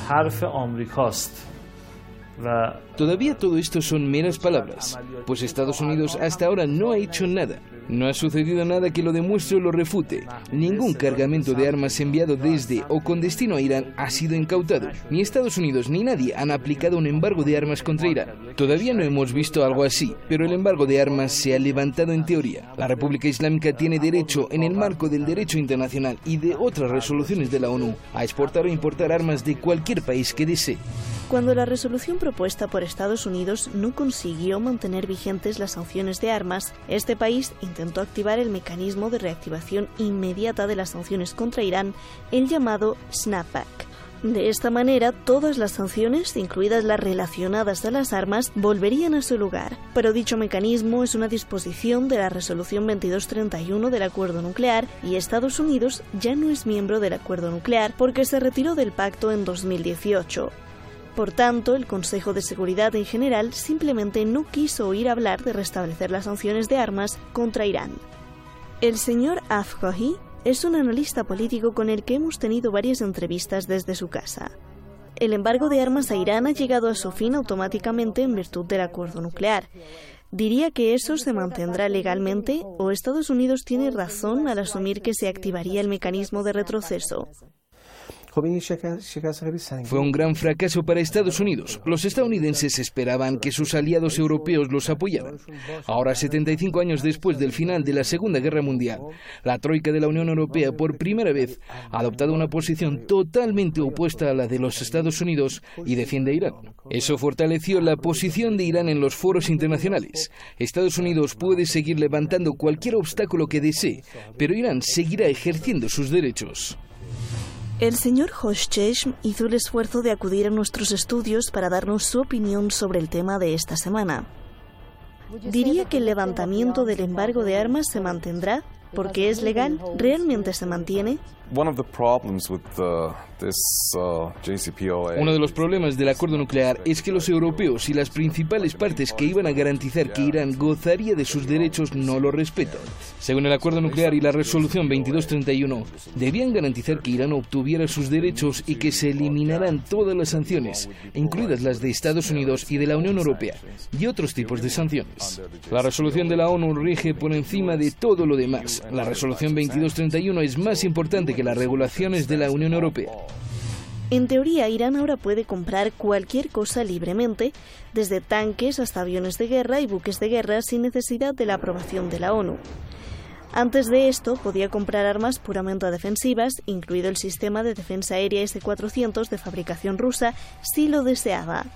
Todavía todo esto son meras palabras, pues Estados Unidos hasta ahora no ha hecho nada. No ha sucedido nada que lo demuestre o lo refute. Ningún cargamento de armas enviado desde o con destino a Irán ha sido incautado. Ni Estados Unidos ni nadie han aplicado un embargo de armas contra Irán. Todavía no hemos visto algo así, pero el embargo de armas se ha levantado en teoría. La República Islámica tiene derecho, en el marco del derecho internacional y de otras resoluciones de la ONU, a exportar o importar armas de cualquier país que desee. Cuando la resolución propuesta por Estados Unidos no consiguió mantener vigentes las sanciones de armas, este país intentó activar el mecanismo de reactivación inmediata de las sanciones contra Irán, el llamado Snapback. De esta manera, todas las sanciones, incluidas las relacionadas a las armas, volverían a su lugar. Pero dicho mecanismo es una disposición de la Resolución 2231 del Acuerdo Nuclear y Estados Unidos ya no es miembro del Acuerdo Nuclear porque se retiró del pacto en 2018. Por tanto, el Consejo de Seguridad en general simplemente no quiso oír hablar de restablecer las sanciones de armas contra Irán. El señor Afghahi es un analista político con el que hemos tenido varias entrevistas desde su casa. El embargo de armas a Irán ha llegado a su fin automáticamente en virtud del acuerdo nuclear. ¿Diría que eso se mantendrá legalmente o Estados Unidos tiene razón al asumir que se activaría el mecanismo de retroceso? Fue un gran fracaso para Estados Unidos. Los estadounidenses esperaban que sus aliados europeos los apoyaran. Ahora, 75 años después del final de la Segunda Guerra Mundial, la troika de la Unión Europea por primera vez ha adoptado una posición totalmente opuesta a la de los Estados Unidos y defiende a Irán. Eso fortaleció la posición de Irán en los foros internacionales. Estados Unidos puede seguir levantando cualquier obstáculo que desee, pero Irán seguirá ejerciendo sus derechos. El señor Hoshcheshm hizo el esfuerzo de acudir a nuestros estudios para darnos su opinión sobre el tema de esta semana. ¿Diría que el levantamiento del embargo de armas se mantendrá? ¿Porque es legal? ¿Realmente se mantiene? Uno de los problemas del acuerdo nuclear es que los europeos y las principales partes que iban a garantizar que Irán gozaría de sus derechos no lo respetan. Según el acuerdo nuclear y la resolución 2231, debían garantizar que Irán obtuviera sus derechos y que se eliminaran todas las sanciones, incluidas las de Estados Unidos y de la Unión Europea, y otros tipos de sanciones. La resolución de la ONU rige por encima de todo lo demás. La resolución 2231 es más importante que las regulaciones de la Unión Europea. En teoría, Irán ahora puede comprar cualquier cosa libremente, desde tanques hasta aviones de guerra y buques de guerra sin necesidad de la aprobación de la ONU. Antes de esto, podía comprar armas puramente defensivas, incluido el sistema de defensa aérea S-400 de fabricación rusa, si lo deseaba.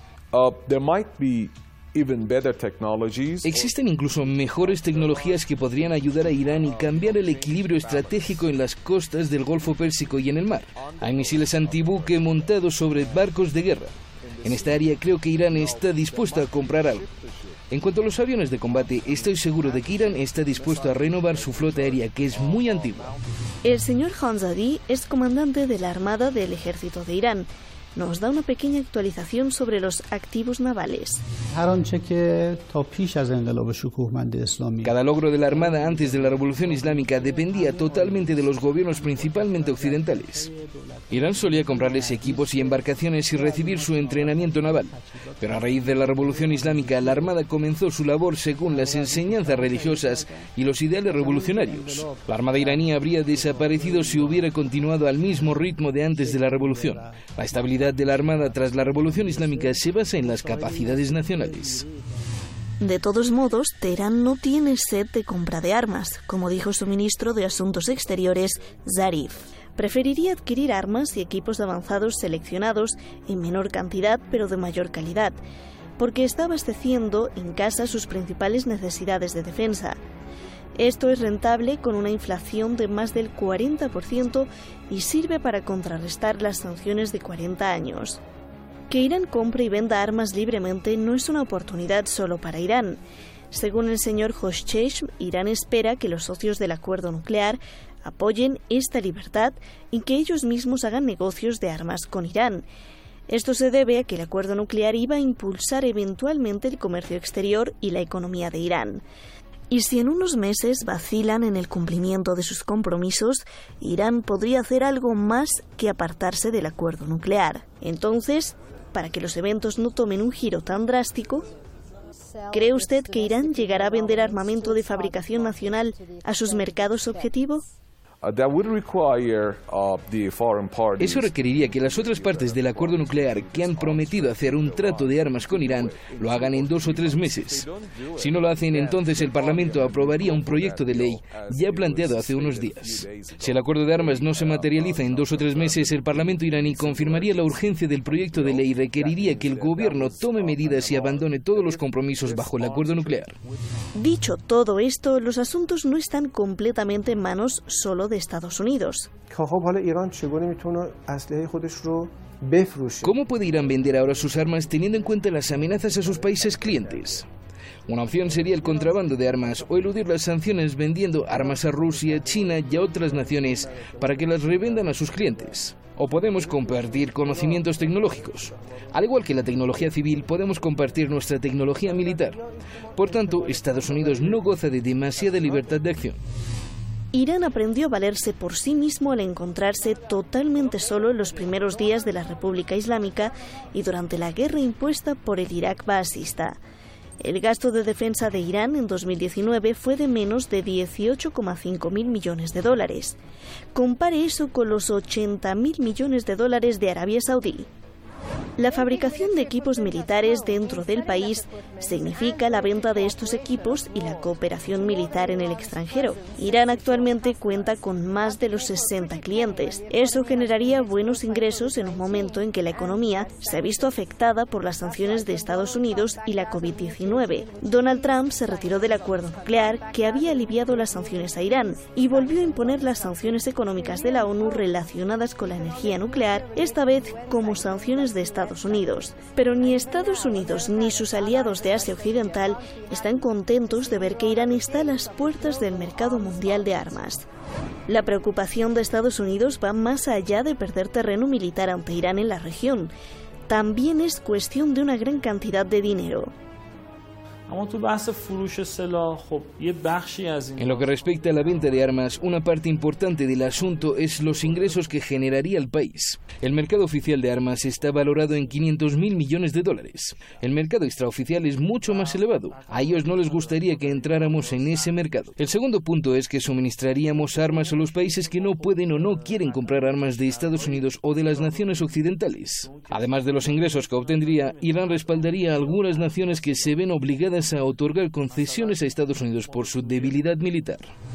Existen incluso mejores tecnologías que podrían ayudar a Irán y cambiar el equilibrio estratégico en las costas del Golfo Pérsico y en el mar. Hay misiles antibuque montados sobre barcos de guerra. En esta área creo que Irán está dispuesto a comprar algo. En cuanto a los aviones de combate, estoy seguro de que Irán está dispuesto a renovar su flota aérea, que es muy antigua. El señor Hanzadi es comandante de la Armada del Ejército de Irán. Nos da una pequeña actualización sobre los activos navales. Cada logro de la Armada antes de la Revolución Islámica dependía totalmente de los gobiernos, principalmente occidentales. Irán solía comprarles equipos y embarcaciones y recibir su entrenamiento naval. Pero a raíz de la Revolución Islámica, la Armada comenzó su labor según las enseñanzas religiosas y los ideales revolucionarios. La Armada iraní habría desaparecido si hubiera continuado al mismo ritmo de antes de la Revolución. La estabilidad de la Armada tras la Revolución Islámica se basa en las capacidades nacionales. De todos modos, Teherán no tiene sed de compra de armas, como dijo su ministro de Asuntos Exteriores, Zarif. Preferiría adquirir armas y equipos avanzados seleccionados en menor cantidad pero de mayor calidad, porque está abasteciendo en casa sus principales necesidades de defensa. Esto es rentable con una inflación de más del 40% y sirve para contrarrestar las sanciones de 40 años. Que Irán compre y venda armas libremente no es una oportunidad solo para Irán. Según el señor Hoshcheshm, Irán espera que los socios del acuerdo nuclear apoyen esta libertad y que ellos mismos hagan negocios de armas con Irán. Esto se debe a que el acuerdo nuclear iba a impulsar eventualmente el comercio exterior y la economía de Irán. Y si en unos meses vacilan en el cumplimiento de sus compromisos, Irán podría hacer algo más que apartarse del acuerdo nuclear. Entonces, para que los eventos no tomen un giro tan drástico, ¿cree usted que Irán llegará a vender armamento de fabricación nacional a sus mercados objetivo? Eso requeriría que las otras partes del acuerdo nuclear que han prometido hacer un trato de armas con Irán lo hagan en 2 o 3 meses. Si no lo hacen, entonces el Parlamento aprobaría un proyecto de ley ya planteado hace unos días. Si el acuerdo de armas no se materializa en 2 o 3 meses, el Parlamento iraní confirmaría la urgencia del proyecto de ley y requeriría que el gobierno tome medidas y abandone todos los compromisos bajo el acuerdo nuclear. Dicho todo esto, los asuntos no están completamente en manos solo de Estados Unidos. ¿Cómo puede Irán vender ahora sus armas teniendo en cuenta las amenazas a sus países clientes? Una opción sería el contrabando de armas o eludir las sanciones vendiendo armas a Rusia, China y a otras naciones para que las revendan a sus clientes. O podemos compartir conocimientos tecnológicos. Al igual que la tecnología civil, podemos compartir nuestra tecnología militar. Por tanto, Estados Unidos no goza de demasiada libertad de acción. Irán aprendió a valerse por sí mismo al encontrarse totalmente solo en los primeros días de la República Islámica y durante la guerra impuesta por el Irak baasista. El gasto de defensa de Irán en 2019 fue de menos de 18,5 mil millones de dólares. Compare eso con los 80 mil millones de dólares de Arabia Saudí. La fabricación de equipos militares dentro del país significa la venta de estos equipos y la cooperación militar en el extranjero. Irán actualmente cuenta con más de los 60 clientes. Eso generaría buenos ingresos en un momento en que la economía se ha visto afectada por las sanciones de Estados Unidos y la COVID-19. Donald Trump se retiró del acuerdo nuclear que había aliviado las sanciones a Irán y volvió a imponer las sanciones económicas de la ONU relacionadas con la energía nuclear, esta vez como sanciones de Estados Unidos. Pero ni Estados Unidos ni sus aliados de Asia Occidental están contentos de ver que Irán está a las puertas del mercado mundial de armas. La preocupación de Estados Unidos va más allá de perder terreno militar ante Irán en la región. También es cuestión de una gran cantidad de dinero. En lo que respecta a la venta de armas, una parte importante del asunto es los ingresos que generaría el país. El mercado oficial de armas está valorado en 500 mil millones de dólares. El mercado extraoficial es mucho más elevado. A ellos no les gustaría que entráramos en ese mercado. El segundo punto es que suministraríamos armas a los países que no pueden o no quieren comprar armas de Estados Unidos o de las naciones occidentales. Además de los ingresos que obtendría, Irán respaldaría a algunas naciones que se ven obligadas a otorgar concesiones a Estados Unidos por su debilidad militar.